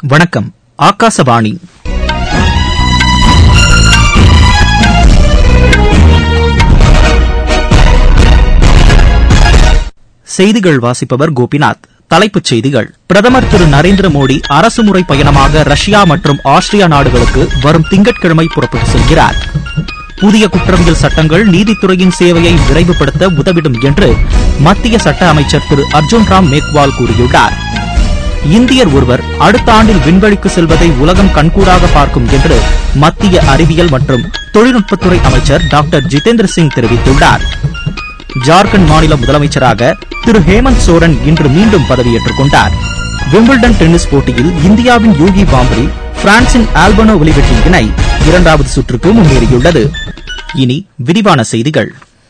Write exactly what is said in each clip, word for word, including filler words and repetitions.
வணக்கம். ஆகாசவாணி. செய்திகள் வாசிப்பவர் கோபிநாத். தலைப்புச் செய்திகள். பிரதமர் திரு நரேந்திர மோடி அரசுமுறை பயணமாக ரஷ்யா மற்றும் ஆஸ்திரியா நாடுகளுக்கு வரும் திங்கட்கிழமை புறப்பட்டு செல்கிறார். புதிய குற்றவியல் சட்டங்கள் நீதித்துறையின் சேவையை விரைவுபடுத்த உதவிடும் என்று மத்திய சட்ட அமைச்சர் திரு அர்ஜுன் ராம் மேக்வால் கூறியுள்ளார். இந்தியர் ஒருவர் அடுத்த ஆண்டில் விண்வெளிக்கு செல்வதை உலகம் கண்கூடாக பார்க்கும் என்று மத்திய அறிவியல் மற்றும் தொழில்நுட்பத்துறை அமைச்சர் டாக்டர் ஜிதேந்திர சிங் தெரிவித்துள்ளார். ஜார்க்கண்ட் மாநில முதலமைச்சராக திரு ஹேமந்த் சோரன் இன்று மீண்டும் பதவியேற்றுக் கொண்டார். விம்பிள்டன் டென்னிஸ் போட்டியில் இந்தியாவின் யூகி பாம்பரி பிரான்சின் ஆல்பனோ ஒலிவெட்டி இணை இரண்டாவது சுற்றுக்கு முன்னேறியுள்ளது. இனி விரிவான செய்திகள்.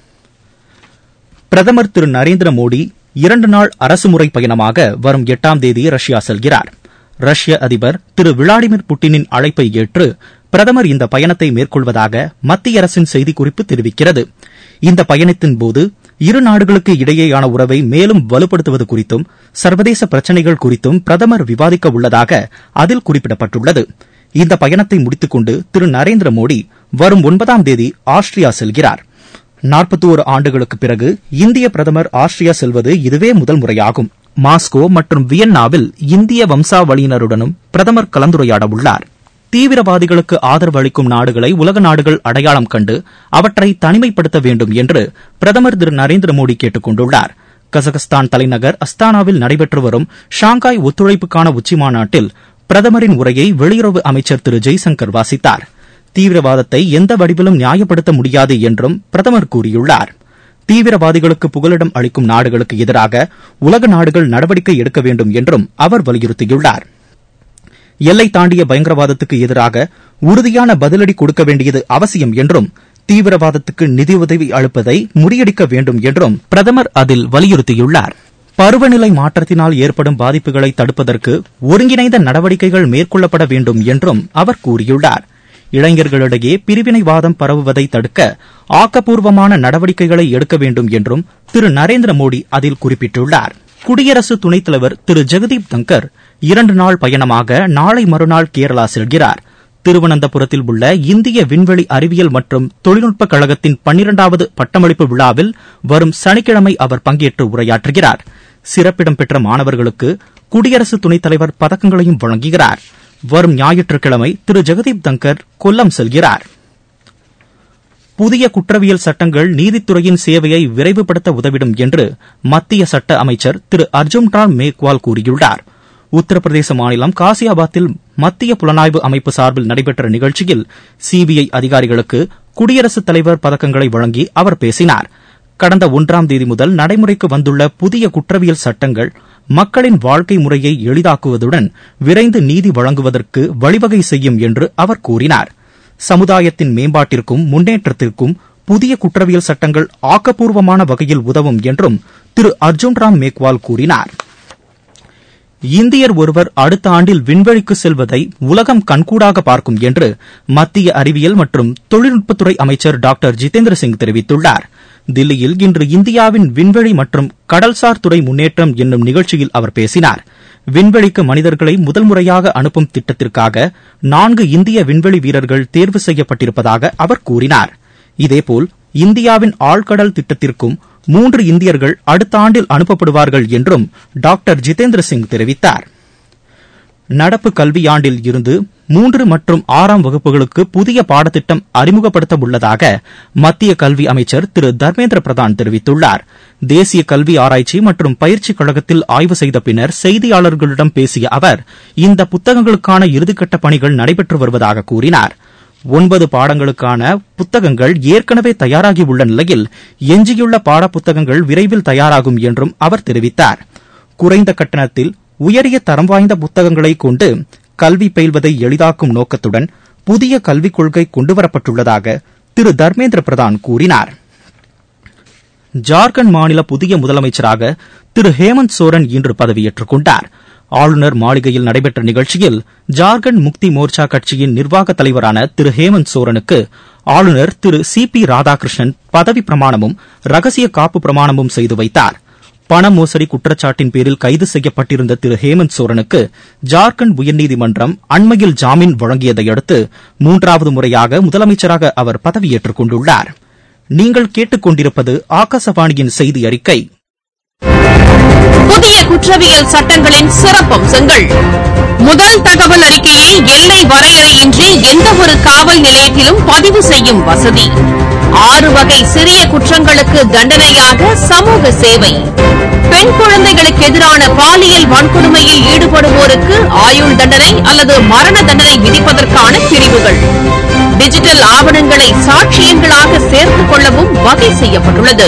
பிரதமர் திரு நரேந்திர மோடி இரண்டு நாள் அரசுமுறை பயணமாக வரும் எட்டாம் தேதி ரஷ்யா செல்கிறார். ரஷ்ய அதிபர் திரு விளாடிமிர் புட்டினின் அழைப்பை ஏற்று பிரதமர் இந்த பயணத்தை மேற்கொள்வதாக மத்திய அரசின் செய்திக்குறிப்பு தெரிவிக்கிறது. இந்த பயணத்தின்போது இரு நாடுகளுக்கு இடையேயான உறவை மேலும் வலுப்படுத்துவது குறித்தும் சர்வதேச பிரச்சினைகள் குறித்தும் பிரதமர் விவாதிக்க உள்ளதாக அதில் குறிப்பிடப்பட்டுள்ளது. இந்த பயணத்தை முடித்துக் கொண்டு திரு நரேந்திர மோடி வரும் ஒன்பதாம் தேதி ஆஸ்திரியா செல்கிறார். நாற்பத்தி ஒரு ஆண்டுகளுக்கு பிறகு இந்திய பிரதமர் ஆஸ்திரியா செல்வது இதுவே முதல் முறையாகும். மாஸ்கோ மற்றும் வியன்னாவில் இந்திய வம்சாவளியினருடனும் பிரதமர் கலந்துரையாட உள்ளார். தீவிரவாதிகளுக்கு ஆதரவு அளிக்கும் நாடுகளை உலக நாடுகள் அடையாளம் கண்டு அவற்றை தனிமைப்படுத்த வேண்டும் என்று பிரதமர் திரு நரேந்திர மோடி கேட்டுக் கொண்டுள்ளார். கசகஸ்தான் தலைநகர் அஸ்தானாவில் நடைபெற்று வரும் ஷாங்காய் ஒத்துழைப்புக்கான உச்சிமாநாட்டில் பிரதமரின் உரையை வெளியுறவு அமைச்சர் திரு ஜெய்சங்கர் வாசித்தார். தீவிரவாதத்தை எந்த வடிவிலும் நியாயப்படுத்த முடியாது என்றும் பிரதமர் கூறியுள்ளார். தீவிரவாதிகளுக்கு புகலிடம் அளிக்கும் நாடுகளுக்கு எதிராக உலக நாடுகள் நடவடிக்கை எடுக்க வேண்டும் என்றும் அவர் வலியுறுத்தியுள்ளார். எல்லை தாண்டிய பயங்கரவாதத்துக்கு எதிராக உறுதியான பதிலடி கொடுக்க வேண்டியது அவசியம் என்றும் தீவிரவாதத்துக்கு நிதியுதவி அளிப்பதை முறியடிக்க வேண்டும் என்றும் பிரதமர் அதில் வலியுறுத்தியுள்ளார். பருவநிலை மாற்றத்தினால் ஏற்படும் பாதிப்புகளை தடுப்பதற்கு ஒருங்கிணைந்த நடவடிக்கைகள் மேற்கொள்ளப்பட வேண்டும் என்றும் அவர் கூறியுள்ளார். இளைஞர்களிடையே பிரிவினைவாதம் பரவுவதை தடுக்க ஆக்கப்பூர்வமான நடவடிக்கைகளை எடுக்க வேண்டும் என்றும் திரு நரேந்திர மோடி அதில் குறிப்பிட்டுள்ளார். குடியரசு துணைத் தலைவர் திரு ஜெகதீப் தங்கர் இரண்டு நாள் பயணமாக நாளை மறுநாள் கேரளா செல்கிறார். திருவனந்தபுரத்தில் உள்ள இந்திய விண்வெளி அறிவியல் மற்றும் தொழில்நுட்ப கழகத்தின் பன்னிரண்டாவது பட்டமளிப்பு விழாவில் வரும் சனிக்கிழமை அவர் பங்கேற்று உரையாற்றுகிறார். சிறப்பிடம் பெற்ற மாணவர்களுக்கு குடியரசு துணைத் தலைவர் பதக்கங்களையும் வழங்குகிறார். வரும் ஞாயிற்றுக்கிழமை திரு ஜெகதீப் தங்கர் கொல்லம் செல்கிறார். புதிய குற்றவியல் சட்டங்கள் நீதித்துறையின் சேவையை விரைவுபடுத்த உதவிடும் என்று மத்திய சட்ட அமைச்சர் திரு அர்ஜுன் ராம் மேக்வால் கூறியுள்ளார். உத்தரப்பிரதேச மாநிலம் காசியாபாத்தில் மத்திய புலனாய்வு அமைப்பு சார்பில் நடைபெற்ற நிகழ்ச்சியில் சிபிஐ அதிகாரிகளுக்கு குடியரசுத் தலைவர் பதக்கங்களை வழங்கி அவர் பேசினார். கடந்த ஒன்றாம் தேதி முதல் நடைமுறைக்கு வந்துள்ள புதிய குற்றவியல் சட்டங்கள் மக்களின் வாழ்க்கை முறையை எளிதாக்குவதுடன் விரைந்து நீதி வழங்குவதற்கு வழிவகை செய்யும் என்று அவர் கூறினார். சமுதாயத்தின் மேம்பாட்டிற்கும் முன்னேற்றத்திற்கும் புதிய குற்றவியல் சட்டங்கள் ஆக்கப்பூர்வமான வகையில் உதவும் என்றும் திரு அர்ஜுன் ராம் மேக்வால் கூறினார். இந்தியர் ஒருவர் அடுத்த ஆண்டில் விண்வெளிக்கு செல்வதை உலகம் கண்கூடாக பார்க்கும் என்று மத்திய அறிவியல் மற்றும் தொழில்நுட்பத்துறை அமைச்சர் டாக்டர் ஜிதேந்திர சிங் தெரிவித்துள்ளார். தில்லியில் இன்று இந்தியாவின் விண்வெளி மற்றும் கடல்சார் துறை முன்னேற்றம் என்னும் நிகழ்ச்சியில் அவர் பேசினார். விண்வெளிக்கு மனிதர்களை முதல் முறையாக அனுப்பும் திட்டத்திற்காக நான்கு இந்திய விண்வெளி வீரர்கள் தேர்வு செய்யப்பட்டிருப்பதாக அவர் கூறினார். இதேபோல் இந்தியாவின் ஆழ்கடல் திட்டத்திற்கும் மூன்று இந்தியர்கள் அடுத்த ஆண்டில் அனுப்பப்படுவார்கள் என்றும் டாக்டர் ஜிதேந்திர சிங் தெரிவித்தார். நடப்பு கல்வியாண்டில் இருந்து மூன்று மற்றும் ஆறாம் வகுப்புகளுக்கு புதிய பாடத்திட்டம் அறிமுகப்படுத்த உள்ளதாக மத்திய கல்வி அமைச்சர் திரு தர்மேந்திர பிரதான் தெரிவித்துள்ளார். தேசிய கல்வி ஆராய்ச்சி மற்றும் பயிற்சிக் கழகத்தில் ஆய்வு செய்த பின்னர் செய்தியாளர்களிடம் பேசிய அவர் இந்த புத்தகங்களுக்கான இறுதிக்கட்ட பணிகள் நடைபெற்று வருவதாக கூறினார். ஒன்பது பாடங்களுக்கான புத்தகங்கள் ஏற்கனவே தயாராகியுள்ள நிலையில் எஞ்சியுள்ள பாடப்புத்தகங்கள் விரைவில் தயாராகும் என்றும் அவர் தெரிவித்தார். குறைந்த கட்டணத்தில் உயரிய தரம் வாய்ந்த புத்தகங்களை கொண்டு கல்வி பயில்வதை எளிதாக்கும் நோக்கத்துடன் புதிய கல்விக் கொள்கை கொண்டுவரப்பட்டுள்ளதாக திரு தர்மேந்திர பிரதான் கூறினார். ஜார்க்கண்ட் மாநில புதிய முதலமைச்சராக திரு ஹேமந்த் சோரன் இன்று பதவியேற்றுக் கொண்டார். ஆளுநர் மாளிகையில் நடைபெற்ற நிகழ்ச்சியில் ஜார்க்கண்ட் முக்தி மோர்ச்சா கட்சியின் நிர்வாக தலைவரான திரு ஹேமந்த் சோரனுக்கு ஆளுநர் திரு சி பி ராதாகிருஷ்ணன் பதவி பிரமாணமும் ரகசிய காப்பு பிரமாணமும் செய்து வைத்தார். பண மோசடி குற்றச்சாட்டின் பேரில் கைது செய்யப்பட்டிருந்த திரு ஹேமந்த் சோரனுக்கு ஜார்க்கண்ட் உயர்நீதிமன்றம் அண்மையில் ஜாமீன் வழங்கியதை அடுத்து மூன்றாவது முறையாக முதலமைச்சராக அவர் பதவியேற்றுக் கொண்டுள்ளார். நீங்கள் கேட்டுக் கொண்டிருப்பது ஆகாசவாணியின் செய்தி அறிக்கை. புதிய குற்றவியல் சட்டங்களின் சிறப்பம்சங்கள். முதல் தகவல் அறிக்கையை எல்லை வரையறையின்றி எந்தவொரு காவல் நிலையத்திலும் பதிவு செய்யும் வசதி. ஆறு வகை சிறிய குற்றங்களுக்கு தண்டனையாக சமூக சேவை. பெண் குழந்தைகளுக்கு எதிரான பாலியல் வன்கொடுமையில் ஈடுபடுவோருக்கு ஆயுள் தண்டனை அல்லது மரண தண்டனை விதிப்பதற்கான பிரிவுகள். டிஜிட்டல் ஆவணங்களை சாட்சியங்களாக சேர்த்துக் கொள்ளவும் வகை செய்யப்பட்டுள்ளது.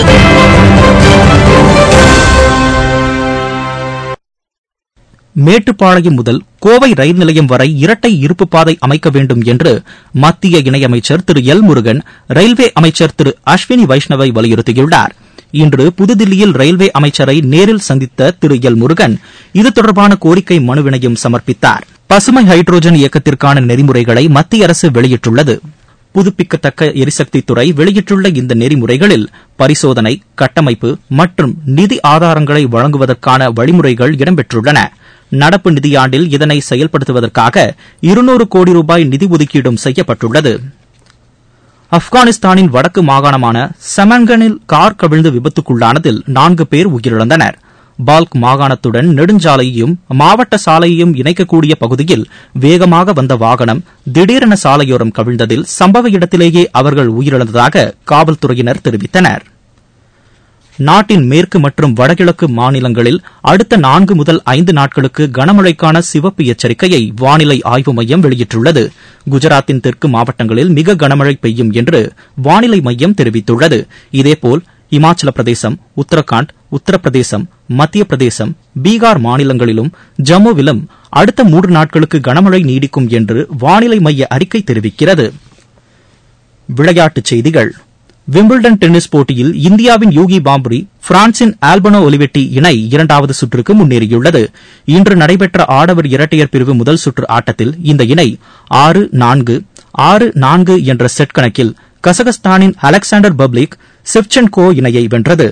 மேட்டுப்பாளையம் முதல் கோவை ரயில் நிலையம் வரை இரட்டை இருப்பு பாதை அமைக்க வேண்டும் என்று மத்திய இணையமைச்சர் திரு எல் முருகன் ரயில்வே அமைச்சர் திரு அஸ்வினி வைஷ்ணவை வலியுறுத்தியுள்ளார். இன்று புதுதில்லியில் ரயில்வே அமைச்சரை நேரில் சந்தித்த திரு எல் முருகன் இது தொடர்பான கோரிக்கை மனுவினையும் சமர்ப்பித்தார். பசுமை ஹைட்ரோஜன் இயக்கத்திற்கான நெறிமுறைகளை மத்திய அரசு வெளியிட்டுள்ளது. புதுப்பிக்கத்தக்க எரிசக்தித்துறை வெளியிட்டுள்ள இந்த நெறிமுறைகளில் பரிசோதனை, கட்டமைப்பு மற்றும் நிதி ஆதாரங்களை வழங்குவதற்கான வழிமுறைகள் இடம்பெற்றுள்ளன. நடப்பு நிதியாண்டில் இதனை செயல்படுத்துவதற்காக இருநூறு கோடி ரூபாய் நிதி ஒதுக்கீடும் செய்யப்பட்டுள்ளது. ஆப்கானிஸ்தானின் வடக்கு மாகாணமான செமன்கனில் கார் கவிழ்ந்து விபத்துக்குள்ளானதில் நான்கு பேர் உயிரிழந்தனர். பால்க் மாகாணத்துடன் நெடுஞ்சாலையையும் மாவட்ட சாலையையும் இணைக்கக்கூடிய பகுதியில் வேகமாக வந்த வாகனம் திடீரென சாலையோரம் கவிழ்ந்ததில் சம்பவ இடத்திலேயே அவர்கள் உயிரிழந்ததாக காவல்துறையினர் தெரிவித்தனர். நாட்டின் மேற்கு மற்றும் வடகிழக்கு மாநிலங்களில் அடுத்த நான்கு முதல் ஐந்து நாட்களுக்கு கனமழைக்கான சிவப்பு எச்சரிக்கையை வானிலை ஆய்வு மையம் வெளியிட்டுள்ளது. குஜராத்தின் தெற்கு மாவட்டங்களில் மிக கனமழை பெய்யும் என்று வானிலை மையம் தெரிவித்துள்ளது. இதேபோல் இமாச்சல பிரதேசம், உத்தரகாண்ட், உத்தரப்பிரதேசம், மத்திய பிரதேசம், பீகார் மாநிலங்களிலும் ஜம்முவிலும் அடுத்த மூன்று நாட்களுக்கு கனமழை நீடிக்கும் என்று வானிலை மைய அறிக்கை தெரிவிக்கிறது. விளையாட்டுச் செய்திகள். விம்பிள்டன் டென்னிஸ் போட்டியில் இந்தியாவின் யூகி பாம்ரி பிரான்சின் ஆல்பனோ ஒலிவெட்டி இணை இரண்டாவது சுற்றுக்கு முன்னேறியுள்ளது. இன்று நடைபெற்ற ஆடவர் இரட்டையர் பிரிவு முதல் சுற்று ஆட்டத்தில் இந்த இணை ஆறு நான்கு ஆறு நான்கு என்ற செட் கணக்கில் கசகஸ்தானின் அலெக்சாண்டர் பப்ளிக் சிவ்சென்கோ இணையை வென்றது.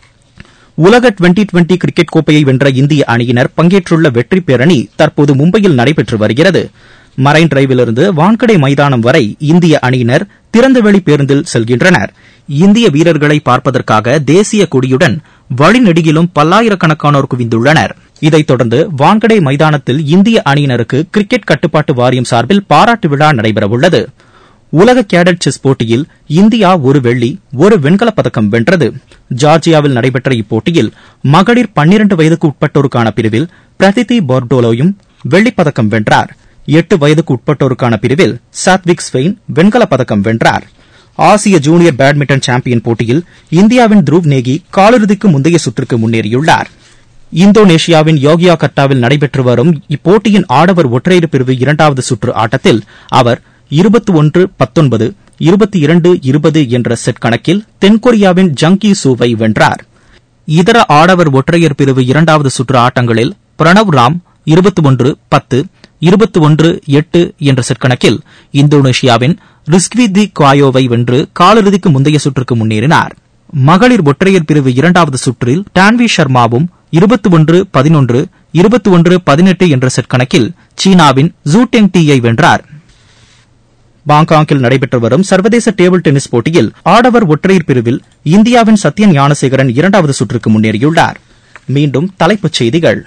உலக டுவெண்டி டுவெண்டி கிரிக்கெட் கோப்பையை வென்ற இந்திய அணியினர் பங்கேற்றுள்ள வெற்றி பேரணி தற்போது மும்பையில் நடைபெற்று வருகிறது. மரைன் டிரைவிலிருந்து வான்கடே மைதானம் வரை இந்திய அணியினர் திறந்தவெளி பேருந்தில் செல்கின்றனர். இந்திய வீரர்களை பார்ப்பதற்காக தேசிய கொடியுடன் வழிநெடுகிலும் பல்லாயிரக்கணக்கானோர் குவிந்துள்ளனர். இதைத் தொடர்ந்து வான்கடே மைதானத்தில் இந்திய அணியினருக்கு கிரிக்கெட் கட்டுப்பாட்டு வாரியம் சார்பில் பாராட்டு விழா நடைபெறவுள்ளது. உலக கேடட் செஸ் போட்டியில் இந்தியா ஒரு வெள்ளி ஒரு வெண்கலப் பதக்கம் வென்றது. ஜார்ஜியாவில் நடைபெற்ற இப்போட்டியில் மகளிர் பன்னிரண்டு வயதுக்கு உட்பட்டோருக்கான பிரிவில் பிரதிதி போர்டோலோயும் வெள்ளிப்பதக்கம் வென்றார். எட்டு வயதுக்கு உட்பட்டோருக்கான பிரிவில் சாத்விக் ஸ்வெயின் வெண்கலப் பதக்கம் வென்றார். ஆசிய ஜூனியர் பேட்மிண்டன் சாம்பியன் போட்டியில் இந்தியாவின் த்ருவ் நேகி காலிறுதிக்கு முந்தைய சுற்றுக்கு முன்னேறியுள்ளார். இந்தோனேஷியாவின் யோகியாகர்ட்டாவில் நடைபெற்று வரும் இப்போட்டியின் ஆடவர் ஒற்றையர் பிரிவு இரண்டாவது சுற்று ஆட்டத்தில் அவர் இருபத்தி ஒன்று பத்தொன்பது இருபத்தி இரண்டு இருபது என்ற செட் கணக்கில் தென்கொரியாவின் ஜங்கி சூவை வென்றார். இதர ஆடவர் ஒற்றையர் பிரிவு இரண்டாவது சுற்று ஆட்டங்களில் பிரணவ் ராம் இருபத்தி ஒன்று பத்து இருபத்தி ஒன்று எட்டு என்ற செட் கணக்கில் இந்தோனேஷியாவின் ரிஸ்க்விதி குவாயோவை வென்று காலிறுதிக்கு முந்தைய சுற்றுக்கு முன்னேறினார். மகளிர் ஒற்றையர் பிரிவு இரண்டாவது சுற்றில் டான்வி சர்மாவும் இருபத்தி ஒன்று பதினொன்று இருபத்தி ஒன்று பதினெட்டு என்ற செட் கணக்கில் சீனாவின் ஜூ டெங் டீயை வென்றார். பாங்காக்கில் நடைபெற்று வரும் சர்வதேச டேபிள் டென்னிஸ் போட்டியில் ஆடவர் ஒற்றையர் பிரிவில் இந்தியாவின் சத்யன் ஞானசேகரன் இரண்டாவது சுற்றுக்கு முன்னேறியுள்ளார். மீண்டும் தலைப்புச் செய்திகள்.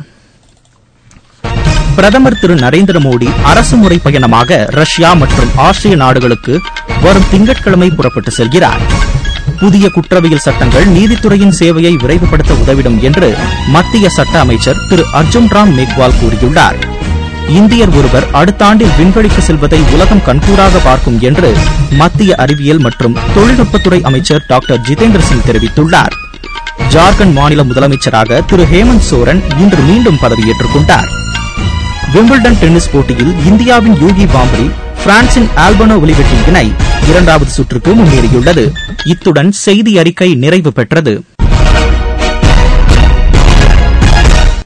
பிரதமர் திரு நரேந்திர மோடி அரசுமுறை பயணமாக ரஷ்யா மற்றும் ஆஸ்திரிய நாடுகளுக்கு வரும் திங்கட்கிழமை புறப்பட்டு செல்கிறார். புதிய குற்றவியல் சட்டங்கள் நீதித்துறையின் சேவையை விரைவுபடுத்த உதவிடும் என்று மத்திய சட்ட அமைச்சர் திரு அர்ஜுன் ராம் மேக்வால் கூறியுள்ளார். இந்தியர் ஒருவர் அடுத்த ஆண்டில் விண்வெளிக்கு செல்வதை உலகம் கண்கூடாக பார்க்கும் என்று மத்திய அறிவியல் மற்றும் தொழில்நுட்பத்துறை அமைச்சர் டாக்டர் ஜிதேந்திர சிங் தெரிவித்துள்ளார். ஜார்க்கண்ட் மாநில முதலமைச்சராக திரு ஹேமந்த் சோரன் இன்று மீண்டும் பதவியேற்றுக் கொண்டார். விம்பிள்டன் டென்னிஸ் போட்டியில் இந்தியாவின் யூகி பாம்ரி பிரான்சின் ஆல்பனோ ஒலிவெட்டி இணை இரண்டாவது சுற்றுக்கு முன்னேறியுள்ளது. இத்துடன் செய்தி அறிக்கை நிறைவு பெற்றது.